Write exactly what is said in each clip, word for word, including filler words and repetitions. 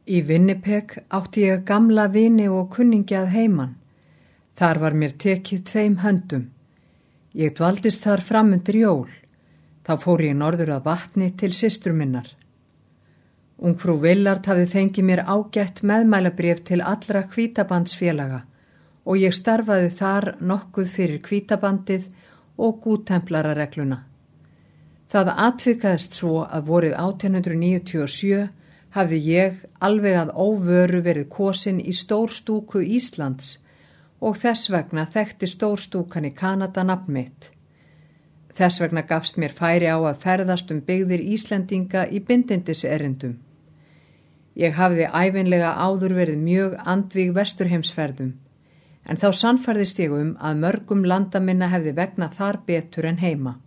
Í Winnipeg átti ég gamla vini og kunningja að heiman. Þar var mér tekið tveim höndum. Ég dvaldist þar fram undir jól. Þá fór ég norður að vatni til systur minnar. Ungfrú Willard hafði fengið mér ágætt meðmælabréf til allra hvítabandsfélaga og ég starfaði þar nokkuð fyrir hvítabandið og gúttemplararegluna. Það atvikaðist svo að vorið átján hundrað níutíu og sjö hafði ég alveg að óvöru verið kosin í stórstúku Íslands og þess vegna þekkti stórstúkan í Kanada nafn mitt. Þess vegna gafst mér færi á að ferðast um byggðir Íslendinga í bindindiserindum. Ég hafði ævinlega áður verið mjög andvíg vesturheimsferðum, en þá sannfærðist ég um að mörgum landaminna hefði vegna þar betur en heima.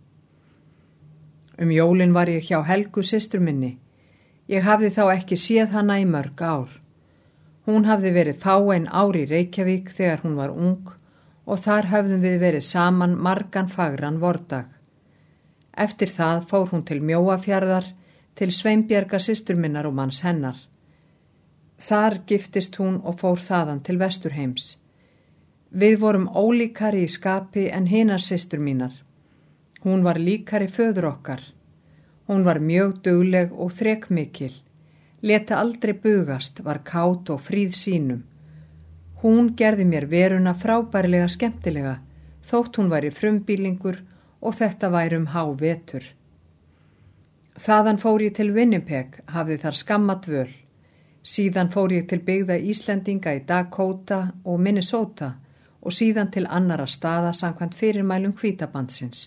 Um jólin var ég hjá Helgu systur minni. Ég hafði þá ekki séð hana í mörg ár. Hún hafði verið fáein ár í Reykjavík þegar hún var ung og þar höfðum við verið saman margan fagran vordag. Eftir það fór hún til Mjóafjarðar, til Sveinbjargar systur minnar og manns hennar. Þar giftist hún og fór þaðan til Vesturheims. Við vorum ólíkari í skapi en hinar systur mínar. Hún var líkari föður okkar. Hún var mjög dugleg og þrekmikil, leta aldrei bugast, var kát og fríð sínum. Hún gerði mér veruna frábærlega skemmtilega, þótt hún væri frumbýlingur og þetta væri um hávetur. Þaðan fór ég til Winnipeg, hafði þar skamma dvöl. Síðan fór ég til byggða Íslendinga í Dakota og Minnesota og síðan til annara staða samkvæmt fyrirmælum hvítabandsins.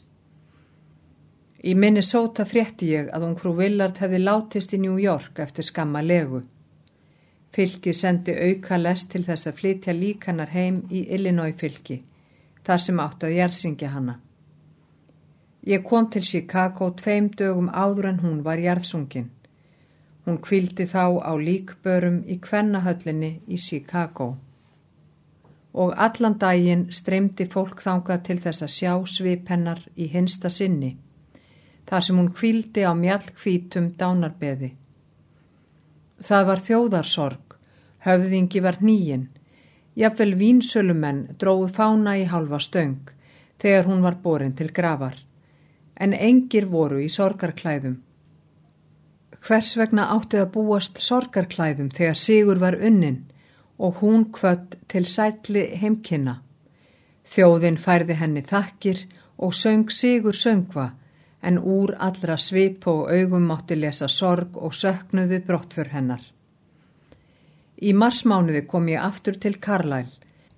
Í Minnesota frétti ég að ungfrú Willard hefði látist í New York eftir skamma legu. Fylkið sendi auka lest til þess að flytja lík hennar heim í Illinois fylki, þar sem átti að jarðsyngja hana. Ég kom til Chicago tveim dögum áður en hún var jarðsungin. Hún hvíldi þá á líkbörum í kvennahöllinni í Chicago. Og allan daginn streymdi fólk þangað til þess að sjá svip hennar í hinsta sinni, þar sem hún hvíldi á mjallhvítum dánarbeði. Það var þjóðarsorg, höfðingi var hníinn, jafnvel vínsölumenn drógu fána í hálfa stöng þegar hún var borin til grafar, en engir voru í sorgarklæðum. Hvers vegna átti að búast sorgarklæðum þegar sigur var unnin og hún kvödd til sælli heimkynna? Þjóðin færði henni þakkir og söng sigur söngva, en úr allra svip og augum mátti lesa sorg og söknuðu brottför hennar. Í marsmánuði kom ég aftur til Carlisle.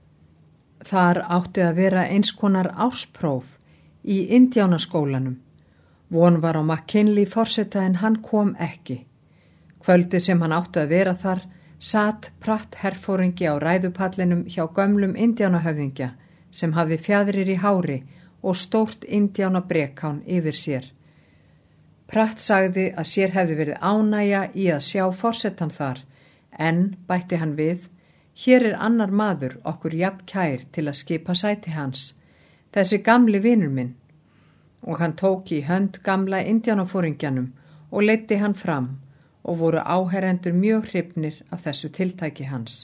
Þar átti að vera eins konar árspróf í Indíánaskólanum. Von var á McKinley forseta en hann kom ekki. Kvöldi sem hann átti að vera þar sat Pratt herfóringi á ræðupallinum hjá gömlum Indíánahöfðingja sem hafði fjaðrir í hári og stórt indjána brekán yfir sér. Pratt sagði að sér hefði verið ánægja í að sjá forsetan þar, en, bætti hann við, hér er annar maður okkur jafn kær til að skipa sæti hans, þessi gamli vinur minn, og hann tók í hönd gamla indjánafóringjanum og leiddi hann fram og voru áherendur mjög hrifnir af þessu tiltæki hans.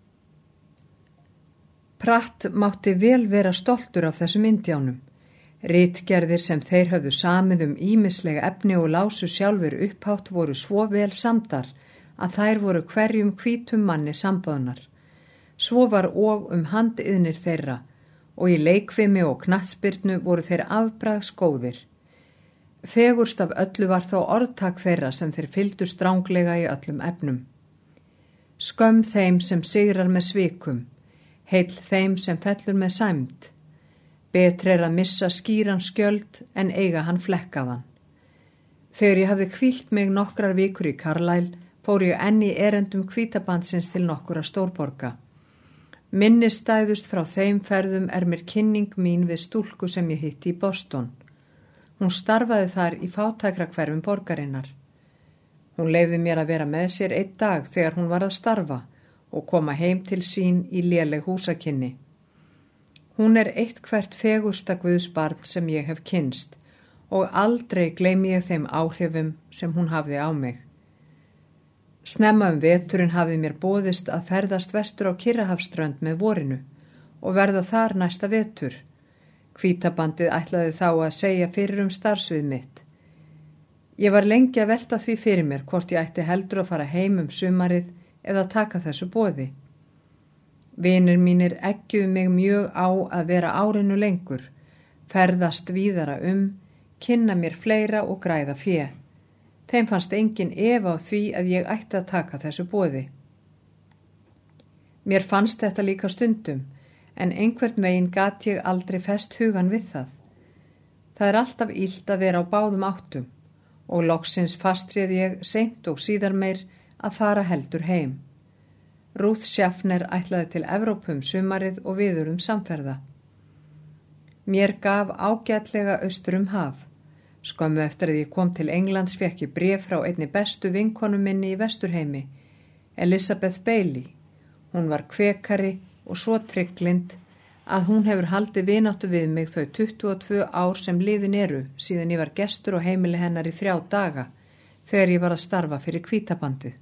Pratt mátti vel vera stoltur af þessum indjánum. Ritgerðir sem þeir höfðu samið um ýmislega efni og lásu sjálfur upphátt voru svo vel samdar að þær voru hverjum hvítum manni samböðnar. Svo var og um handiðnir þeirra og í leikfimi og knattspyrnu voru þeir afbragðs góðir. Fegurst af öllu var þó orðtak þeirra sem þeir fylgdu stránglega í öllum efnum. Skömm þeim sem sigrar með svikum, heill þeim sem fellur með sæmd. Betri er að missa skýran skjöld en eiga hann flekkaðan. Þegar ég hafði hvílt mig nokkrar vikur í Carlisle, fór ég enn í erendum hvítabandsins til nokkura stórborga. Minni stæðust frá þeim ferðum er mér kynning mín við stúlku sem ég hitti í Boston. Hún starfaði þar í fátækrahverfum borgarinnar. Hún leyfði mér að vera með sér einn dag þegar hún var að starfa og koma heim til sín í léleg húsakynni. Hún er eitt hvert fegursta guðsbarn sem ég hef kynst og aldrei gleymi ég þeim áhrifum sem hún hafði á mig. Snemma um veturinn hafði mér boðist að ferðast vestur á Kyrrahafsströnd með vorinu og verða þar næsta vetur. Hvítabandið ætlaði þá að segja fyrir um starfsvið mitt. Ég var lengi að velta því fyrir mér hvort ég ætti heldur að fara heim um sumarið eða taka þessu boði. Vinir mínir eggjuðu mig mjög á að vera árinu lengur, ferðast víðara um, kynna mér fleira og græða fé. Þeim fannst engin efa á því að ég ætti að taka þessu boði. Mér fannst þetta líka stundum, en einhvern veginn gat ég aldrei fest hugan við það. Það er alltaf illt að vera á báðum áttum og loksins fastrið ég seint og síðar meir að fara heldur heim. Ruth Schaffner ætlaði til Evrópu um sumarið og við urðum samferða. Mér gaf ágætlega austur um haf. Skömmu eftir að ég kom til Englands fékk ég bréf frá einni bestu vinkonu minni í Vesturheimi, Elizabeth Bailey. Hún var kvekari og svo trygglynd að hún hefur haldið vináttu við mig þau tuttugu og tvö ár sem liðin eru síðan ég var gestur á heimili hennar í þrjá daga þegar ég var að starfa fyrir Hvítabandið.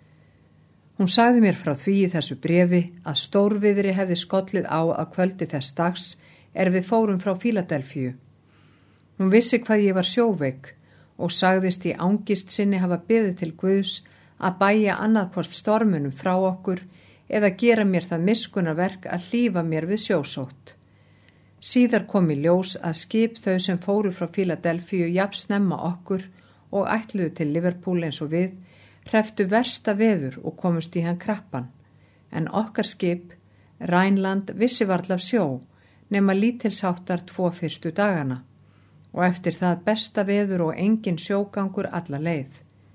Hún sagði mér frá því í þessu bréfi að stórviðri hefði skollið á að kvöldi þess dags er við fórum frá Fíladelfíu. Hún vissi hvað ég var sjóveik og sagðist í angist sinni hafa beðið til Guðs að bæja annað hvort stormunum frá okkur eða gera mér það miskunarverk að hlífa mér við sjósótt. Síðar kom í ljós að skip þau sem fóru frá Fíladelfíu jafn snemma okkur og ætluðu til Liverpool eins og við, hreftu versta veður og komust í hann krappan, en okkar skip, Rheinland, vissi varla af sjó, nema lítilsháttar tvo fyrstu dagana, og eftir það besta veður og engin sjógangur alla leið.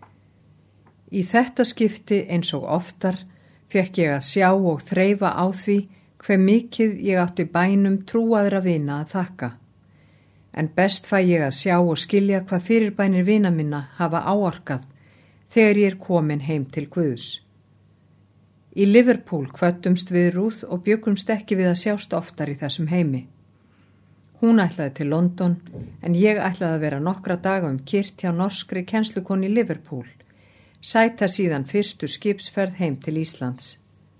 Í þetta skipti eins og oftar fekk ég að sjá og þreifa á því hve mikið ég átti bænum trúaðra vina að þakka. En best fæ ég að sjá og skilja hvað fyrirbænir vina minna hafa áorkað þegar ég er komin heim til Guðs. Í Liverpool kvöddumst við Ruth og bjöggumst ekki við að sjást oftar í þessum heimi. Hún ætlaði til London en ég ætlaði að vera nokkra daga um kyrt hjá norskri kennslukonu í Liverpool, sæta síðan fyrstu skipsferð heim til Íslands.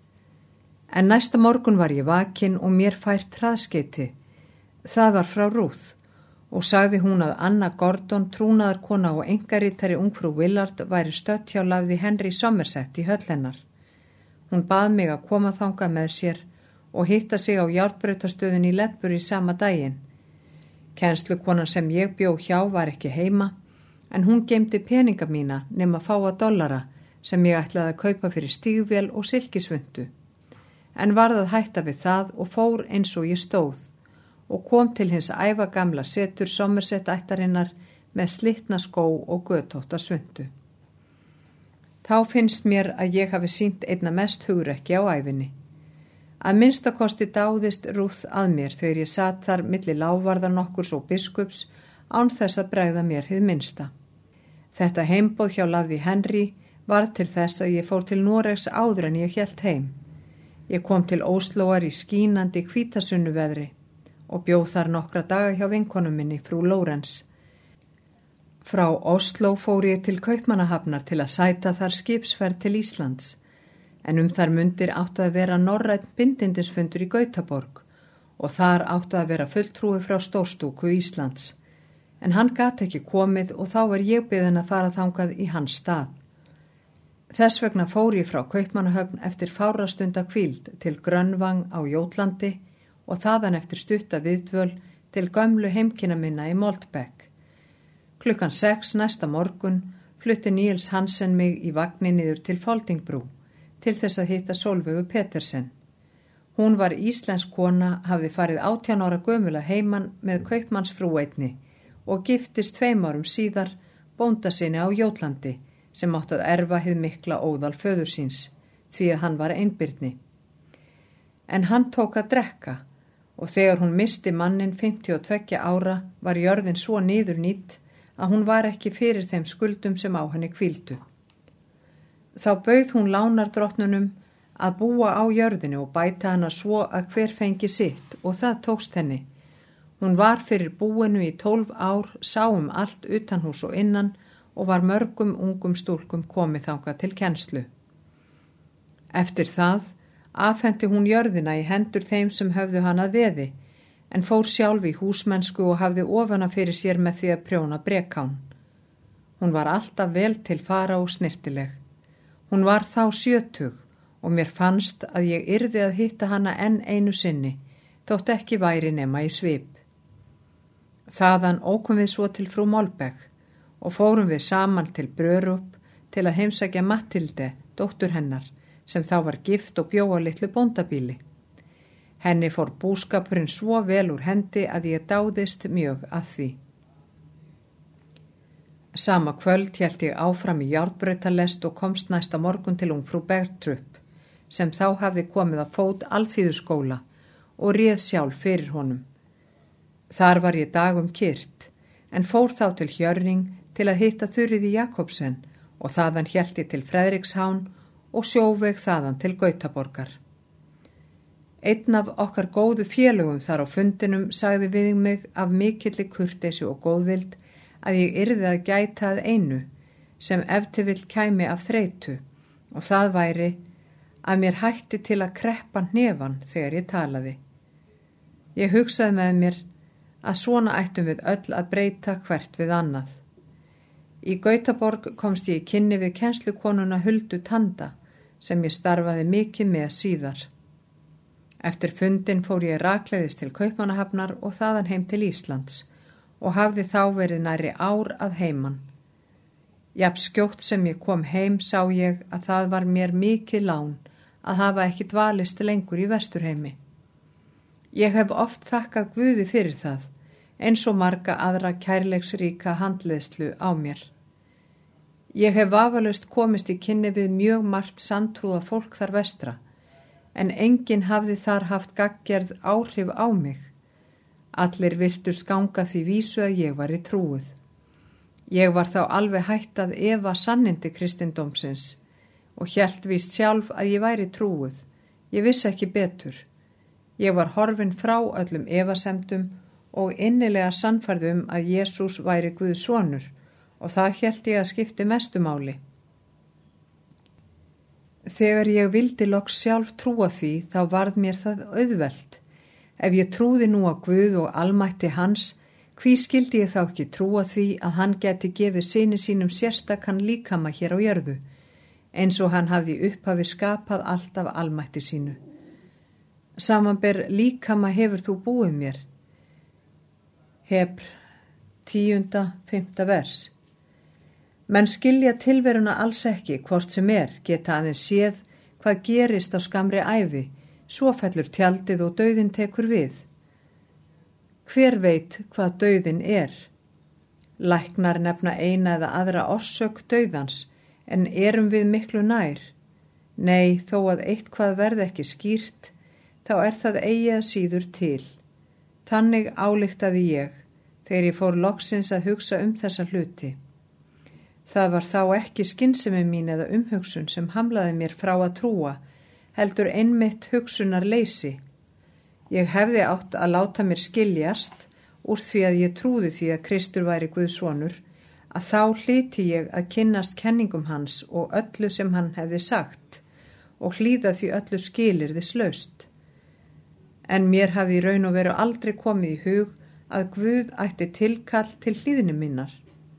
En næsta morgun var ég vakin og mér fært hraðskeyti. Það var frá Ruth og sagði hún að Anna Gordon, trúnaðarkona og einkaritari ungfrú Willard, væri stödd hjá lafði Henry Somerset í höll hennar. Hún bað mig að koma þangað með sér og hitta sig á járnbrautastöðun í Ledbury sama daginn. Kennslukonan sem ég bjó hjá var ekki heima, en hún geymdi peninga mína nema fáa dollara sem ég ætlaði að kaupa fyrir stígvél og silkisvundu. En varð að hætta við það og fór eins og ég stóð og kom til hins ævagamla setur Somerset ættarinnar með slitna skó og götótta svundu. Þá finnst mér að ég hafi sýnt einna mest hugrekki á ævinni. Að minnstakosti dáðist Ruth að mér þegar ég sat þar milli lávarðar nokkurs og biskups án þess að bregða mér hið minnsta. Þetta heimboð hjá lafði Henry var til þess að ég fór til Noregs áður en ég hélt heim. Ég kom til Óslóar í skínandi hvítasunnuveðri og bjóð þar nokkra daga hjá vinkonum minni, frú Lawrence. Frá Osló fór ég til Kaupmannahafnar til að sæta þar skipsferð til Íslands, en um þar mundir átti að vera norrænn bindindisfundur í Gautaborg og þar átti að vera fulltrúi frá Stórstúku Íslands, en hann gat ekki komið og þá var ég beðin að fara þangað í hans stað. Þess vegna fór ég frá Kaupmannahöfn eftir fárastunda hvíld til Grönvang á Jótlandi og þaðan eftir stutta viðdvöl til gömlu heimkynna minna í Moldbeck. Klukkan sex næsta morgun flutti Niels Hansen mig í vagni niður til Foldingbrú til þess að hitta Sólveigu Petersen. Hún var íslensk kona, hafði farið átján ára gömul að heiman með kaupmannsfrú einni og giftist tveim árum síðar bónda sinni á Jótlandi sem átti að erfa hið mikla óðal föður síns, því að hann var einbirni. En hann tók að drekka og þegar hún misti mannin fimmtíu og tveggja ára var jörðin svo niður nýtt að hún var ekki fyrir þeim skuldum sem á henni hvíldu. Þá bauð hún lánardrottnunum að búa á jörðinu og bæta hana svo að hver fengi sitt og það tókst henni. Hún var fyrir búinu í tólf ár, sá um allt utanhús og innan og var mörgum ungum stúlkum komið þangað til kennslu. Eftir það afhenti hún jörðina í hendur þeim sem höfðu hana að veði, en fór sjálf í húsmennsku og hafði ofana fyrir sér með því að prjóna brekán. Hún var alltaf vel til fara og snirtileg. Hún var þá sjötug og mér fannst að ég yrði að hitta hana enn einu sinni, þótt ekki væri nema í svip. Þaðan ókum við svo til frú Molbech og fórum við saman til Brörup til að heimsækja Matilde, dóttur hennar, sem þá var gift og bjó á litlu bóndabýli. Henni fór búskapurinn svo vel úr hendi að ég dáðist mjög að því. Sama kvöld hélt ég áfram í járnbrautarlest og komst næsta morgun til ungfrú Bergtrup, sem þá hafði komið að fót alþýðuskóla og réð sjálf fyrir honum. Þar var ég dagum kyrt, en fór þá til Hjörring til að hitta Þuríði Jakobsen og þaðan hélt ég til Fredrikshán og sjóveg þaðan til Gautaborgar. Einn af okkar góðu félögum þar á fundinum sagði við mig af mikilli kurteisi og góðvild að ég yrði að gæta að einu sem ef til vill kæmi af þreytu og það væri að mér hætti til að kreppa hnefan þegar ég talaði. Ég hugsaði með mér að svona ættum við öll að breyta hvert við annað. Í Gautaborg komst ég í kynni við kennslukonuna Huldu Tanda sem ég starfaði mikið með síðar. Eftir fundin fór ég rakleiðis til Kaupmannahafnar og þaðan heim til Íslands og hafði þá verið nærri ár að heiman. Jafn skjótt sem ég kom heim sá ég að það var mér mikið lán að hafa ekki dvalist lengur í Vesturheimi. Ég hef oft þakkað Guði fyrir það, eins og marga aðra kærleiksríka handleiðslu á mér. Ég hef vafalaust komist í kynni við mjög margt sanntrúða fólk þar vestra, en enginn hafði þar haft gagngerð áhrif á mig. Allir virtust ganga því vísu að ég var í trúið. Ég var þá alveg hætt að efa sannindi kristindómsins og hélt víst sjálf að ég væri trúið. Ég vissi ekki betur. Ég var horfin frá öllum efasemdum og innilega sannfærð um að Jesús væri Guðs sonur og það hélt ég að skipti mestu máli. Þegar ég vildi loks sjálf trúa því þá varð mér það auðvelt. Ef ég trúði nú á Guð og almætti hans, hví skildi ég þá ekki trúa því að hann geti gefið syni sínum sérstakann líkama hér á jörðu, eins og hann hafði upphafi skapað allt af almætti sínu. Samanber líkama hefur þú búið mér. Hebr, tíunda, fimmta vers. Menn skilja tilveruna alls ekki, hvort sem er, geta aðeins séð hvað gerist á skamri ævi, svo fellur tjaldið og dauðinn tekur við. Hver veit hvað dauðinn er? Læknar nefna eina eða aðra orsök dauðans, en erum við miklu nær? Nei, þó að eitthvað verði ekki skýrt, þá er það eigi að síður til. Þannig ályktaði ég, þegar ég fór loksins að hugsa um þessa hluti. Það var þá ekki skynsemi mín eða umhugsun sem hamlaði mér frá að trúa, heldur einmitt hugsunar leysi. Ég hefði átt að láta mér skiljast úr því að ég trúði því að Kristur væri Guðs sonur, að þá hlyti ég að kynnast kenningum hans og öllu sem hann hefði sagt og hlýða því öllu skilyrðislaust. En mér hafði í raun og veru aldrei komið í hug að Guð ætti tilkall til hlýðni minnar.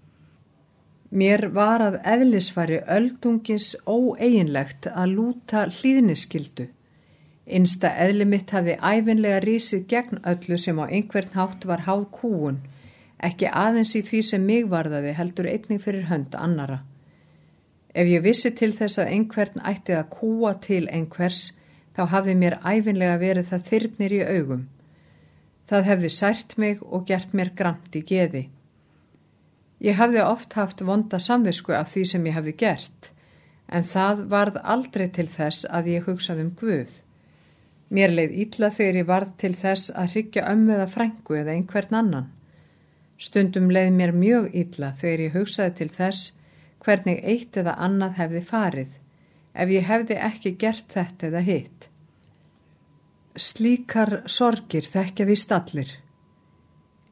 Mér var að eðlisfari öldungis óeiginlegt að lúta hlýðniskyldu. Innsta eðli mitt hafði ævinlega risið gegn öllu sem á einhvern hátt var háð kúgun, ekki aðeins í því sem mig varðaði heldur einnig fyrir hönd annara. Ef ég vissi til þess að einhvern ætti að kúa til einhvers, þá hafði mér ævinlega verið það þyrnir í augum. Það hefði sært mig og gert mér gramt í geði. Ég hafði oft haft vonda samvisku af því sem ég hafði gert, en það varð aldrei til þess að ég hugsaði um Guð. Mér leið illa þegar ég varð til þess að hryggja ömmu eða frænku eða einhvern annan. Stundum leið mér mjög illa þegar ég hugsaði til þess hvernig eitt eða annað hefði farið, ef ég hefði ekki gert þetta eða hitt. Slíkar sorgir þekkja víst allir.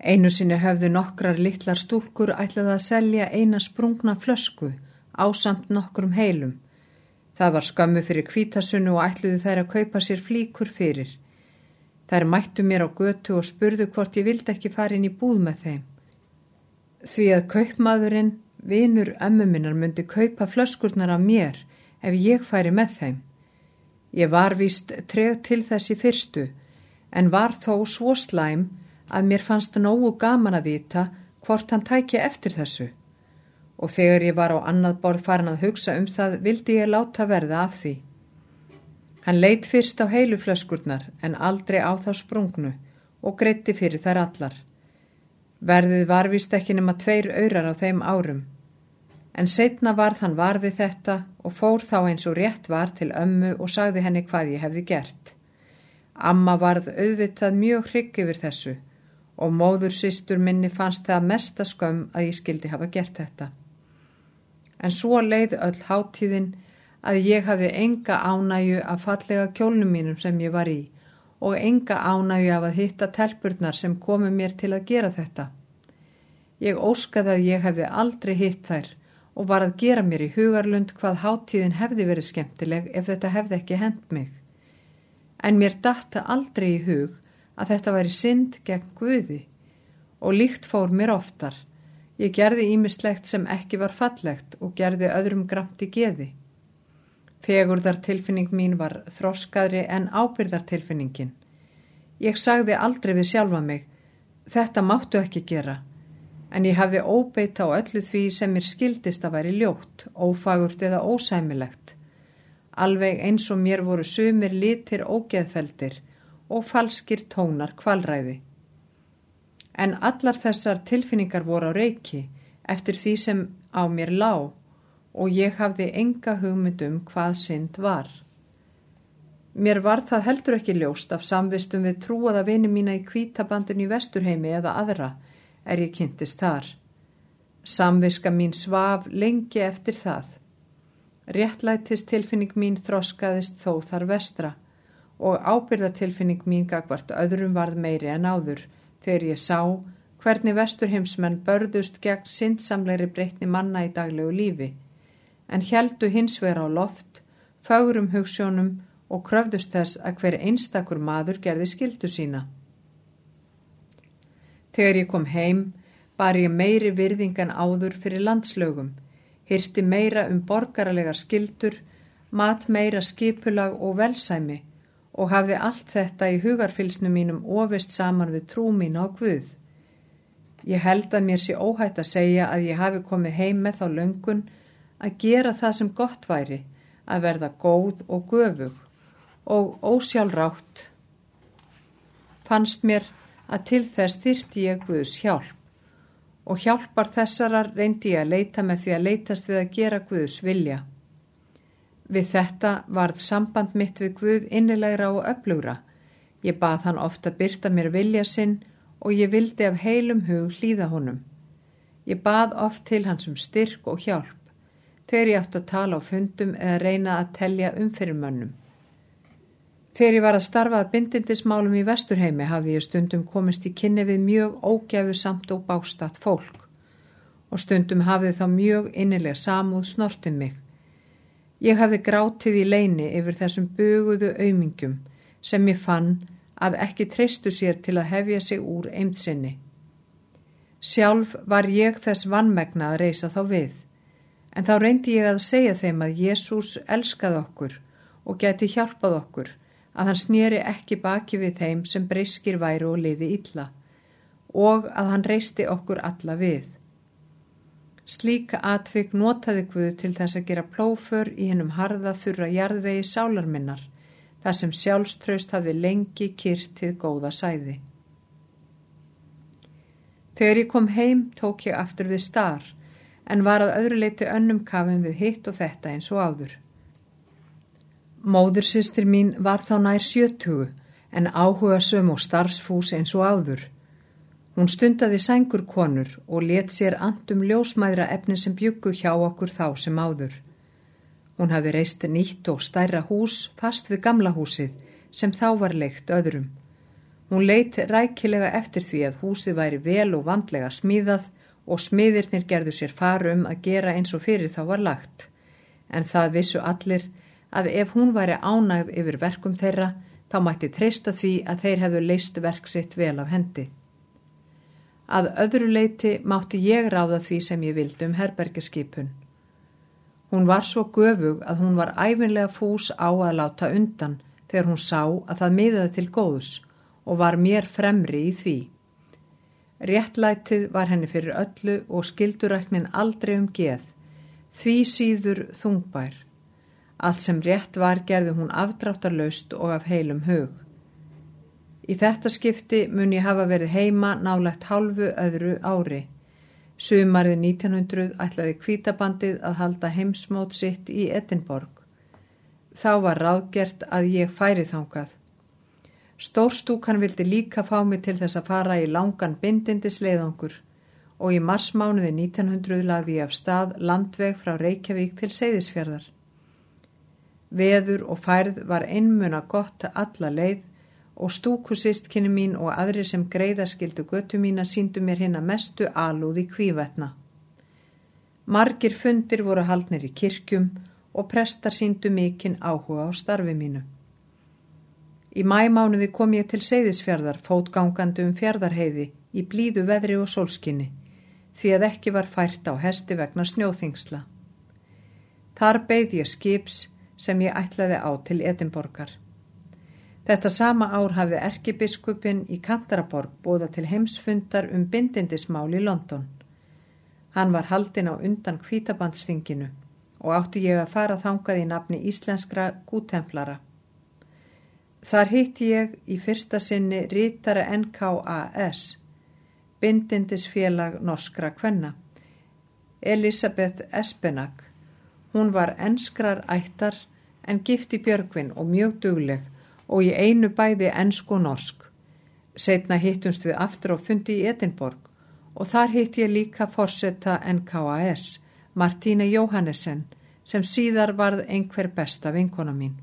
Einu sinni höfðu nokkrar litlar stúlkur ætlaði að selja eina sprungna flösku ásamt nokkrum heilum. Það var skömmu fyrir hvítasunnu og ætluðu þær að kaupa sér flíkur fyrir. Þær mættu mér á götu og spurðu hvort ég vildi ekki fara inn í búð með þeim. Því að kaupmaðurinn, vinur ömmu minnar, myndi kaupa flöskurnar af mér ef ég færi með þeim. Ég var víst treg til þess í fyrstu, en var þó svo slæm að mér fannst nógu gaman að vita hvort hann tæki eftir þessu. Og þegar ég var á annað borð farin að hugsa um það, vildi ég láta verða af því. Hann leit fyrst á heilu flöskurnar en aldrei á þá sprungnu og greiddi fyrir þær allar. Verðið var víst ekki nema tveir aurar á þeim árum. En seinna varð hann var við þetta og fór þá eins og rétt var til ömmu og sagði henni hvað ég hefði gert. Amma varð auðvitað mjög hrygg yfir þessu og móður systur minni fannst það mesta skömm að ég skildi hafa gert þetta. En svo leið öll hátíðin að ég hafði enga ánægju af fallega kjólnum mínum sem ég var í og enga ánægju af að hitta telpurnar sem komu mér til að gera þetta. Ég óskaði að ég hefði aldrei hitt þær og var að gera mér í hugarlund hvað hátíðin hefði verið skemmtileg ef þetta hefði ekki hent mig. En mér datt aldrei í hug að þetta væri synd gegn Guði og líkt fór mér oftar. Ég gerði ýmislegt sem ekki var fallegt og gerði öðrum gramt í geði. Fegurðartilfinning mín var þroskaðri en ábyrgðartilfinningin. Ég sagði aldrei við sjálfa mig, þetta máttu ekki gera, en ég hafði óbeit á öllu því sem mér skildist að væri ljótt, ófagurt eða ósæmilegt. Alveg eins og mér voru sumir litir ógeðfeldir og falskir tónar kvalræði. En allar þessar tilfinningar voru á reiki eftir því sem á mér lá og ég hafði enga hugmynd um hvað synd var. Mér var það heldur ekki ljóst af samvistum við trúaða vini mína í hvítabandinu í Vesturheimi eða aðra er ég kynntist þar. Samviska mín svaf lengi eftir það. Réttlætis tilfinning mín þroskaðist þó þar vestra og ábyrgðartilfinning mín gagnvart öðrum varð meiri en áður þegar ég sá hvernig vesturheimsmenn börðust gegn syndsamlegri breytni manna í daglegu lífi, en héldu hins vegar á loft, fögrum hugsjónum og kröfðust þess að hver einstakur maður gerði skyldu sína. Þegar ég kom heim, bar ég meiri virðing en áður fyrir landslögum, hirti meira um borgaralegar skyldur, mat meira skipulag og velsæmi og hafði allt þetta í hugarfylsnu mínum ofist saman við trú mína á Guð. Ég held að mér sé óhætt að segja að ég hafi komið heim með þá löngun að gera það sem gott væri, að verða góð og göfug og ósjálfrátt fannst mér að til þess þyrfti ég Guðs hjálp og hjálpar þessarar reyndi ég að leita með því að leitast við að gera Guðs vilja. Við þetta varð samband mitt við Guð innilegra og öflugra. Ég bað hann oft að birta mér vilja sinn og ég vildi af heilum hug hlýða honum. Ég bað oft til hans um styrk og hjálp, þegar ég átti að tala á fundum eða reyna að telja umfyrirmönnum. Þegar ég var að starfa að bindindismálum í Vesturheimi hafði ég stundum komist í kynni við mjög ógæfusamt og bástatt fólk og stundum hafði þá mjög innileg samúð snortið mig. Ég hafði grátið í leyni yfir þessum buguðu aumingjum sem ég fann að ekki treystu sér til að hefja sig úr eymd sinni. Sjálf var ég þess vanmegna að reisa þá við, en þá reyndi ég að segja þeim að Jesús elskaði okkur og gæti hjálpað okkur, að hann sneri ekki baki við þeim sem breiskir væru og liði illa og að hann reisti okkur alla við. Slíka atvik notaði Guð til þess að gera plóför í hinum harða þurra jarðvegi sálar minnar, þar sem sjálfstraust hafði lengi kyrt hið góða sæði. Þegar ég kom heim tók ég aftur við star, en var að öðru leyti önnum kafin við hitt og þetta eins og áður. Móðursystir mín var þá nær sjötugu, en áhugasöm og starfsfús eins og áður. Hún stundaði sængurkonur og lét sér andum ljósmæðra efni sem bjuggu hjá okkur þá sem áður. Hún hafi reist nýtt og stærra hús fast við gamla húsið sem þá var leigt öðrum. Hún leit rækilega eftir því að húsið væri vel og vandlega smíðað og smiðirnir gerðu sér far um að gera eins og fyrir þá var lagt. En það vissu allir að ef hún væri ánægð yfir verkum þeirra, þá mætti treysta því að þeir hefðu leyst verk sitt vel af hendi. Að öðru leyti mátti ég ráða því sem ég vildi um herbergisskipun. Hún var svo göfug að hún var ævinlega fús á að láta undan þegar hún sá að það miðaði til góðs og var mér fremri í því. Réttlætið var henni fyrir öllu og skilduræknin aldrei um geð, því síður þungbær. Allt sem rétt var gerði hún afdráttarlaust og af heilum hug. Í þetta skipti mun ég hafa verið heima nálægt hálfu öðru ári. Sumarið nítján hundruð ætlaði hvítabandið að halda heimsmót sitt í Edinborg. Þá var ráðgert að ég færi þangað. Stórstúkan vildi líka fá mig til þess að fara í langan bindindisleiðangur og í marsmánuði nítján hundruð lagði ég af stað landveg frá Reykjavík til Seyðisfjarðar. Veður og færð var einmuna gott alla leið og stúkusystkini mín og aðrir sem greiðarskildu götu mína sýndu mér hina mestu alúð í hvívetna. Margir fundir voru haldnir í kirkjum og prestar sýndu mikinn áhuga á starfi mínu. Í maímánuði kom ég til Seyðisfjarðar fótgangandi um Fjarðarheiði í blíðu veðri og sólskinni, því að ekki var fært á hesti vegna snjóþingsla. Þar beið ég skips sem ég ætlaði á til Edinborgar. Þetta sama ár hafði erkibiskupinn í Kantaraborg boðað til heimsfundar um bindindismál í London. Hann var haldinn á undan hvítabandsþinginu og átti ég að fara þangað í nafni íslenskra gútemplara. Þar hitti ég í fyrsta sinni ritara N K A S, bindindisfélag norskra kvenna, Elisabeth Espenag. Hún var enskrar ættar en gift í Björgvin og mjög dugleg og í einu bæði ensk og norsk. Seinna hittumst við aftur á fundi í Edinborg og þar hitti ég líka forseta N K A S, Martine Johannessen, sem síðar varð einhver besta vinkona mín.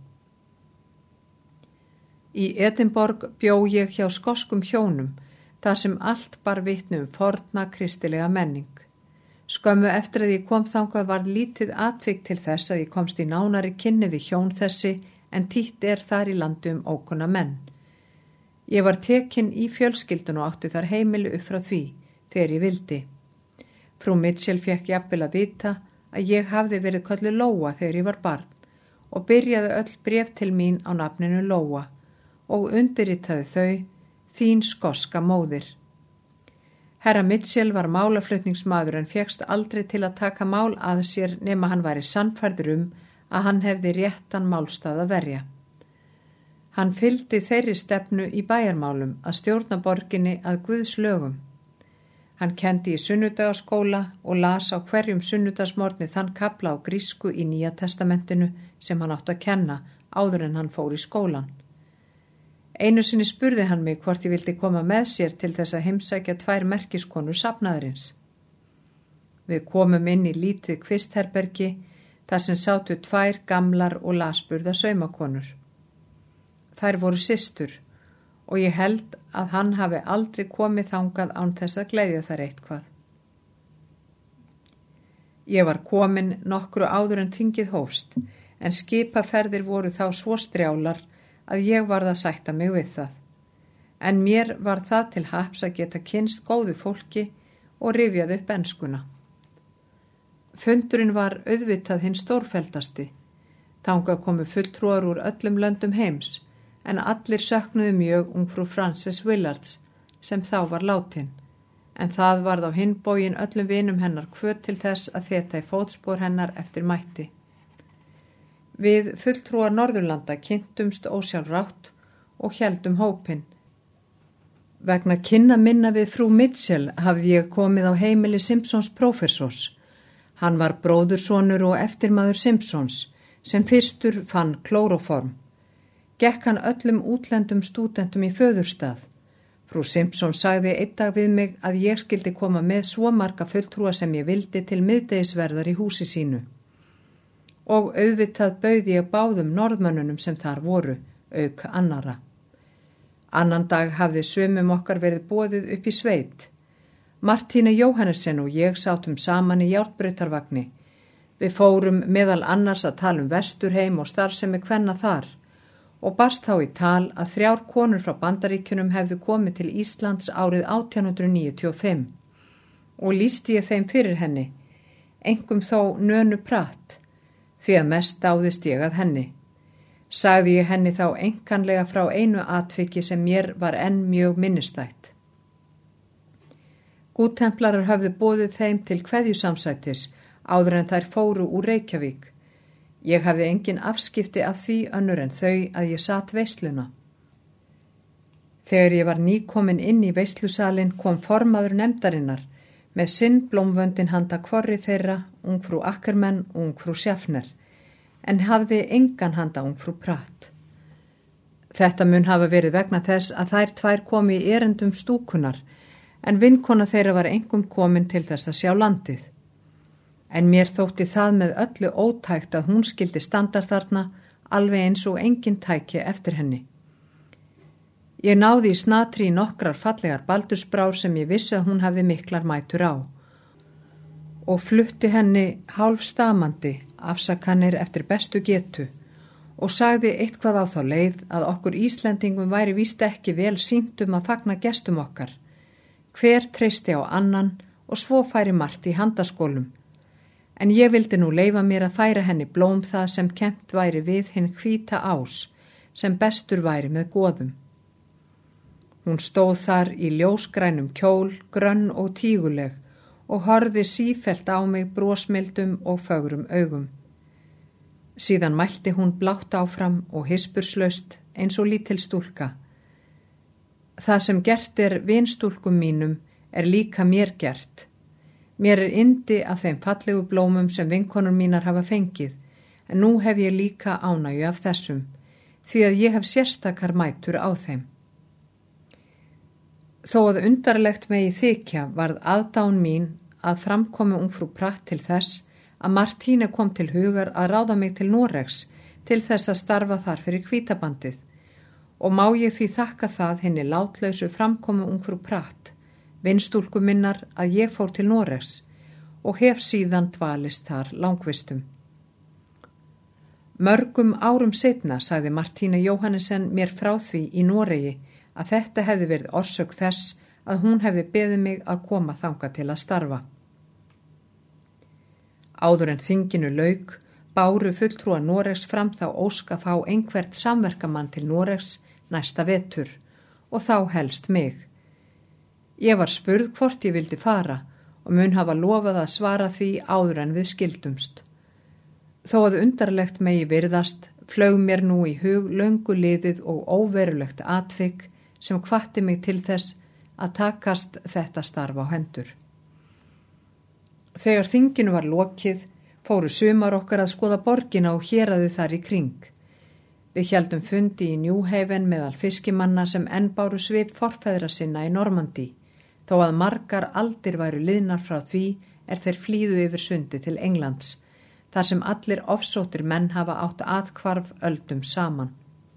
Í Edinborg bjó ég hjá skoskum hjónum, þar sem allt bar vitni um forna kristilega menning. Skömmu eftir að ég kom þangað var lítið atvik til þess að ég komst í nánari kynni við hjón þessi en títt er þar í landi um ókunna menn. Ég var tekin í fjölskyldun og átti þar heimili upp frá því, þegar ég vildi. Frú Mitchell fékk jafnvel að vita að ég hafði verið kölluð Lóa þegar ég var barn og byrjaði öll bréf til mín á nafninu Lóa og undirritaði þau þín skoska móðir. Herra Mitchell var málaflutningsmaður en fékkst aldrei til að taka mál að sér nema hann væri sannfærður um að hann hefði réttan málstað að verja. Hann fylgdi þeirri stefnu í bæjarmálum að stjórna borginni að Guðs lögum. Hann kendi í sunnudagaskóla og las á hverjum sunnudagsmorgni þann kafla á grísku í Nýja testamentinu sem hann átti að kenna áður en hann fór í skólan. Einu sinni spurði hann mig hvort ég vildi koma með sér til þess að heimsækja tvær merkiskonur safnaðarins. Við komum inn í lítið kvistherbergi þar sem sátu tvær gamlar og lasburða saumakonur. Þær voru systur og ég held að hann hafi aldrei komið þangað án þess að gleðja þær eitthvað. Ég var komin nokkru áður en þingið hófst, en skipaferðir voru þá svo strjálar að ég varð að sætta mig við það. En mér var það til happs að geta kynst góðu fólki og rifjað upp enskuna. Fundurinn var auðvitað hinn stórfelldasti. Þangað komu fulltrúar úr öllum löndum heims, en allir söknuðu mjög ungfrú Frances Willards, sem þá var látin, en það varð á hinn bógin öllum vinum hennar hvöt til þess að feta í fótspor hennar eftir mætti. Við fulltrúar Norðurlanda kynntumst ósjálfrátt og héldum hópinn. Vegna kynna minna við frú Mitchell hafði ég komið á heimili Simpsons prófessors. Hann var bróðursonur og eftirmaður Simpsons, sem fyrstur fann klóróform. Gekk hann öllum útlendum stúdentum í föðurstað. Frú Simpson sagði einn dag við mig að ég skildi koma með svo marga fulltrúa sem ég vildi til miðdegisverðar í húsi sínu. Og auðvitað bauð ég báðum norðmönnunum sem þar voru, auk annara. Annan dag hafði sumum okkar verið boðið upp í sveit. Martína Jóhannesen og ég sátum saman í járnbrautarvagni. Við fórum meðal annars að tala um Vesturheim og starfsemi kvenna þar og barst þá í tal að þrjár konur frá Bandaríkjunum hefðu komið til Íslands árið átján hundruð níutíu og fimm og lýsti ég þeim fyrir henni, einkum þó Nönu Pratt, því að mest dáðist ég að henni. Sagði ég henni þá einkanlega frá einu atviki sem mér var enn mjög minnistætt. Gúttemplarar höfðu boðið þeim til kveðjusamsætis áður en þær fóru úr Reykjavík. Ég hafði engin afskipti af því önnur en þau að ég satt veisluna. Þegar ég var nýkomin inn í veislusalinn kom formaður nefndarinnar með sinn blómvöndin handa hvorri þeirra, ungfrú Ackermann og ungfrú Schaffner, en hafði engan handa ungfrú Pratt. Þetta mun hafa verið vegna þess að þær tvær komi í erindum stúkunar, en vinkona þeirra var engum komin til þess að sjá landið. En mér þótti það með öllu ótækt að hún skildi standa þarna alveg eins og engin tæki eftir henni. Ég náði í snatri í nokkrar fallegar baldursbrár sem ég vissi að hún hafði miklar mætur á og flutti henni hálf stamandi afsakanir eftir bestu getu og sagði eitthvað á þá leið að okkur Íslendingum væri víst ekki vel sýnt um að fagna gestum okkar. Hver treysti á annan og svo færi margt í handaskólum. En ég vildi nú leyfa mér að færa henni blóm það sem kennt væri við hinn hvíta ás, sem bestur væri með goðum. Hún stóð þar í ljósgrænum kjól, grönn og tíguleg og horfði sífellt á mig brosmildum og fögrum augum. Síðan mælti hún blátt áfram og hispurslaust eins og lítil stúlka. Það sem gert er vinstúlkum mínum er líka mér gert. Mér er yndi af þeim fallegu blómum sem vinkonur mínar hafa fengið, en nú hef ég líka ánægju af þessum, því að ég hef sérstakar mætur á þeim. Þó að undarlegt megi þykja varð aðdán mín að framkomi ungfrú Pratt til þess að Martína kom til hugar að ráða mig til Noregs til þess að starfa þar fyrir hvítabandið og má ég því þakka það henni látlausu framkomi ungfrú Pratt, vinstúlku minnar að ég fór til Noregs og hef síðan dvalist þar langvistum. Mörgum árum seinna sagði Martína Jóhannesen mér frá því í Noregi að þetta hefði verið orsök þess að hún hefði beðið mig að koma þangað til að starfa. Áður en þinginu lauk, báru fulltrúa Noregs fram þá ósk að fá einhvert samverkamann til Noregs næsta vetur og þá helst mig. Ég var spurð hvort ég vildi fara og mun hafa lofað að svara því áður en við skildumst. Þó að undarlegt megi virðast, flaug mér nú í hug löngu liðið og óverulegt atvik sem hvatti mig til þess að takast þetta starf á hendur. Þegar þinginu var lokið, fóru sumar okkar að skoða borgina og héraði þar í kring. Við héldum fundi í New Haven meðal fiskimanna sem enn báru svip forfeðra sinna í Normandí, þó að margar aldir væru liðnar frá því er þeir flýðu yfir sundi til Englands, þar sem allir ofsóttir menn hafa átt athvarf öldum saman.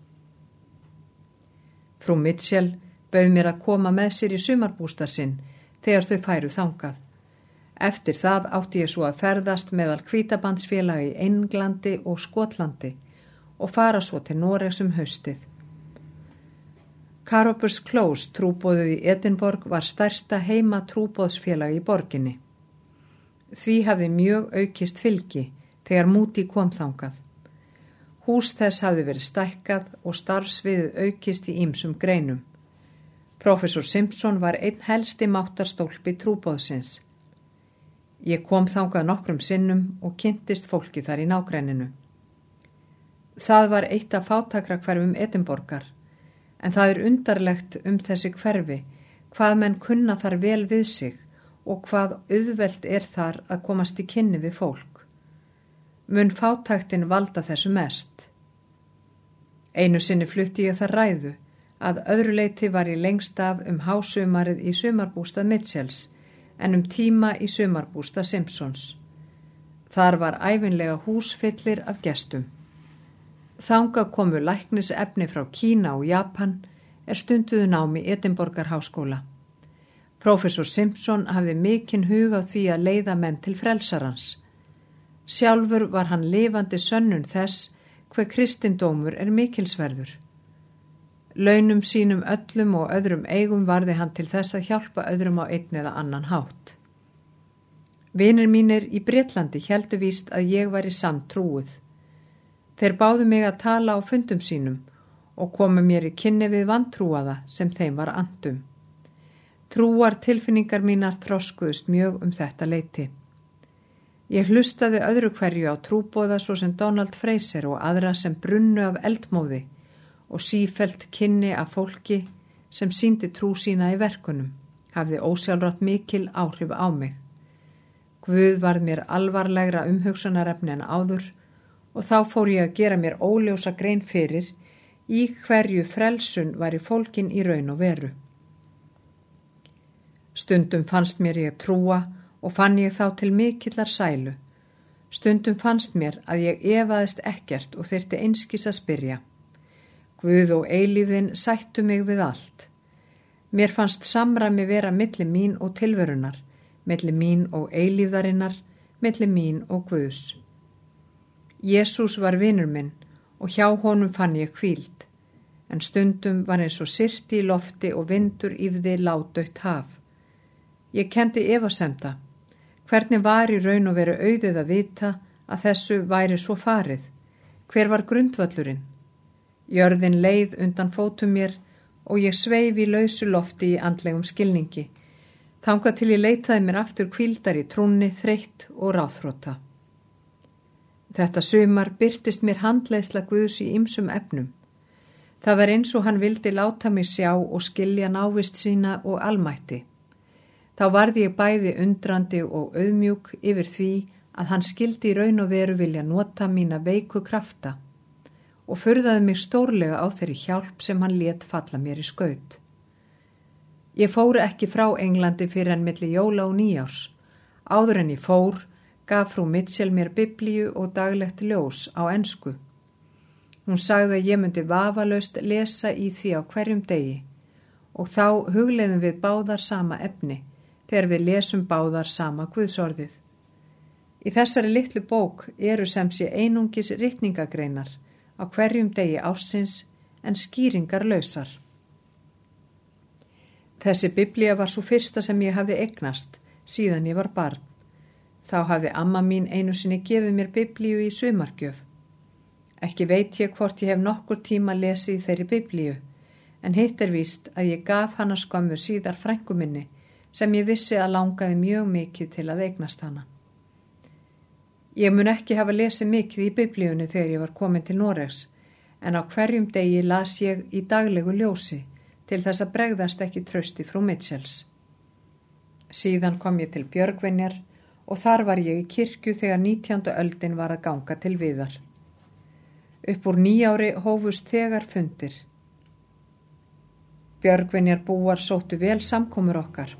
Frú Mitchell bauð mér að koma með sér í sumarbústað sinn þegar þau færu þangað. Eftir það átti ég svo að ferðast meðal hvítabandsfélaga í Englandi og Skotlandi og fara svo til Noregs um haustið. Caroppers Close trúboðið í Edinborg var stærsta heima trúboðsfélag í borginni. Því hafði mjög aukist fylgi þegar Moody kom þangað. Hús þess hafði verið stækkað og starfsviðið aukist í ýmsum greinum. Prófessor Simpson var einn helsti máttarstólpi trúboðsins. Ég kom þangað nokkrum sinnum og kynntist fólki þar í nágrenninu. Það var eitt af fátækrahverfum Edinborgar, en það er undarlegt um þessi hverfi, hvað menn kunna þar vel við sig og hvað auðvelt er þar að komast í kynni við fólk. Mun fátæktin valda þessu mest. Einu sinni flutti ég þar ræðu, að öðru leyti var ég lengst af um hásumarið í sumarbústað Mitchells, en um tíma í sumarbústað Simpsons. Þar var ævinlega húsfyllir af gestum. Þangað komu læknisefni frá Kína og Japan, er stunduðu nám í Edinborgarháskóla. Prófessor Simpson hafði mikinn hug á því að leiða menn til frelsarans. Sjálfur var hann lifandi sönnun þess hve kristindómur er mikilsverður. Launum sínum öllum og öðrum eigum varði hann til þess að hjálpa öðrum á einn eða annan hátt. Vinir mínir í Bretlandi héldu víst að ég væri sann trúuð. Þeir báðu mig að tala á fundum sínum og komu mér í kynni við vantrúaða sem þeim var andum. Trúar tilfinningar mínar þroskuðust mjög um þetta leyti. Ég hlustaði öðru hverju á trúboða svo sem Donald Fraser og aðra sem brunnu af eldmóði og sífellt kynni af fólki sem sýndi trú sína í verkunum, hafði ósjálfrátt mikil áhrif á mig. Guð varð mér alvarlegra umhugsunarefni en áður og þá fór ég að gera mér óljósa grein fyrir í hverju frelsun væri fólkin í raun og veru. Stundum fannst mér ég trúa og fann ég þá til mikillar sælu. Stundum fannst mér að ég efaðist ekkert og þyrfti einskis að spyrja. Guð og eilífðin sættu mig við allt. Mér fannst samræmi vera milli mín og tilverunar, milli mín og eilífðarinnar, milli mín og Guðs. Jesús var vinur minn og hjá honum fann ég hvíld, en stundum var eins og syrti í lofti og vindur yfði ládautt haf. Ég kenndi efasemda. Hvernig var í raun og veru auðið að vita að þessu væri svo farið? Hver var grundvöllurinn? Jörðin leið undan fótum mér og ég sveif í lausu lofti í andlegum skilningi. Þangað til ég leitaði mér aftur hvíldar í trúnni, þreytt og ráðþrota. Þetta sumar birtist mér handleiðsla Guðs í ýmsum efnum. Það var eins og hann vildi láta mig sjá og skilja návist sína og almætti. Þá varði ég bæði undrandi og auðmjúk yfir því að hann skildi í raun og veru vilja nota mína veiku krafta og furðaði mig stórlega á þeirri hjálp sem hann lét falla mér í skaut. Ég fór ekki frá Englandi fyrir en milli jóla og nýjárs. Áður en ég fór, gaf frú Mitchell mér biblíu og daglegt ljós á ensku. Hún sagði að ég myndi vafalaust lesa í því á hverjum degi og þá hugleiðum við báðar sama efni, þegar við lesum báðar sama Guðsorðið. Í þessari litlu bók eru sem sé einungis ritningagreinar á hverjum degi ársins en skýringar lausar. Þessi biblía var svo fyrsta sem ég hafði eignast síðan ég var barn. Þá hafði amma mín einu sinni gefið mér biblíu í sumargjöf. Ekki veit ég hvort ég hef nokkur tíma lesið þeirri biblíu, en hitt er víst að ég gaf hana skömmu síðar frænku minni sem ég vissi að langaði mjög mikið til að eignast hana. Ég mun ekki hafa lesið mikið í biblíunni þegar ég var komin til Noregs, en á hverjum degi las ég í daglegu ljósi til þess að bregðast ekki trausti frú Mitchells. Síðan kom ég til Björgvinjar og þar var ég í kirkju þegar nítjándu öldin var að ganga til viðar. Upp úr nýjári hófust þegar fundir. Björgvinjar búar sóttu vel samkomur okkar.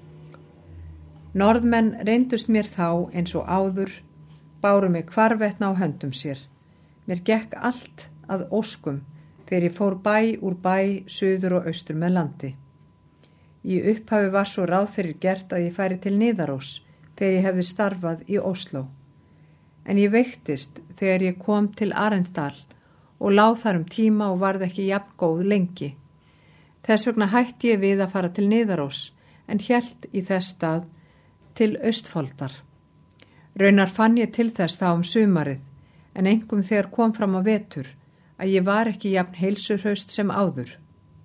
Norðmenn reyndust mér þá eins og áður, báru mig hvarvetna á höndum sér. Mér gekk allt að óskum þegar ég fór bæ úr bæ, suður og austur með landi. Í upphafi var svo ráð fyrir gert að ég færi til Niðarós þegar ég hefði starfað í Ósló. En ég veiktist þegar ég kom til Arendal og lá þar um tíma og varð ekki jafn góð lengi. Þess vegna hætti ég við að fara til Niðarós en hélt í þess stað til Austfoldar. Raunar fann ég til þess þá um sumarið, en engum þegar kom fram á vetur, að ég var ekki jafn heilsuhraust sem áður.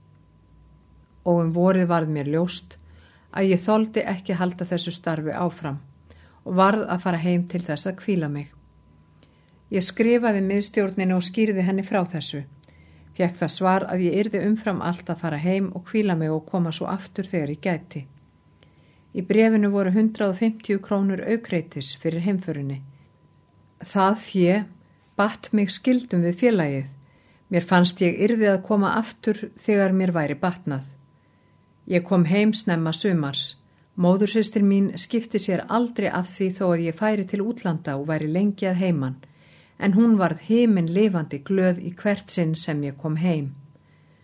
Og um vorið varð mér ljóst að ég þoldi ekki halda þessu starfi áfram og varð að fara heim til þess að hvíla mig. Ég skrifaði miðstjórninu og skýrði henni frá þessu. Fékk það svar að ég yrði umfram allt að fara heim og hvíla mig og koma svo aftur þegar ég gæti. Í bréfinu voru hundrað og fimmtíu krónur aukreitis fyrir heimförinni. Það fé batt mig skildum við félagið. Mér fannst ég yrði að koma aftur þegar mér væri batnað. Ég kom heim snemma sumars. Móðursystir mín skipti sér aldrei af því þó að ég færi til útlanda og væri lengi að heiman, en hún varð himin lifandi glöð í hvert sinn sem ég kom heim.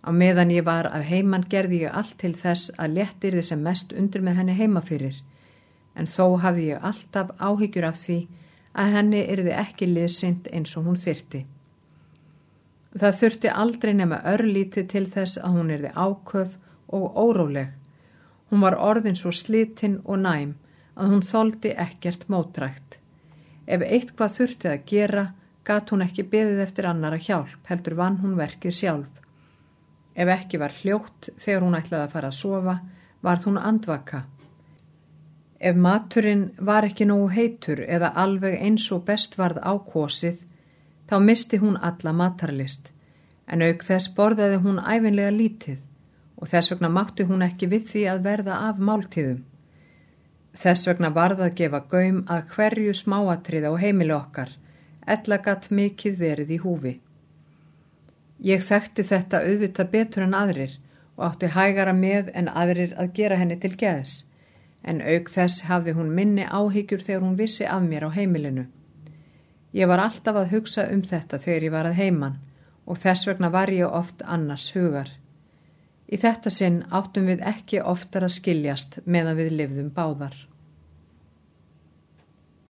Á meðan ég var að heiman gerði ég allt til þess að létt yrði sem mest undir með henni heima fyrir, en þó hafði ég alltaf áhyggjur af því að henni yrði ekki liðsynt eins og hún þyrfti. Það þurfti aldrei nema örlítið til þess að hún yrði áköf og óróleg. Hún var orðin svo slitin og næm að hún þoldi ekkert mótrækt. Ef eitthvað þurfti að gera, gat hún ekki beðið eftir annara hjálp, heldur vann hún verkið sjálf. Ef ekki var hljótt þegar hún ætlaði að fara að sofa, varð hún andvaka. Ef maturinn var ekki nógu heitur eða alveg eins og best varð ákosið, þá misti hún alla matarlist, en auk þess borðaði hún ævinlega lítið og þess vegna mátti hún ekki við því að verða af máltíðum. Þess vegna varð að gefa gaum að hverju smáatriði á heimili okkar, ella gat mikið verið í húfi. Ég þekkti þetta auðvitað betur en aðrir og átti hægara með en aðrir að gera henni til geðs, en auk þess hafði hún minni áhyggjur þegar hún vissi af mér á heimilinu. Ég var alltaf að hugsa um þetta þegar ég var að heiman og þess vegna var ég oft annars hugar. Í þetta sinn áttum við ekki oftar að skiljast meðan við lifðum báðar.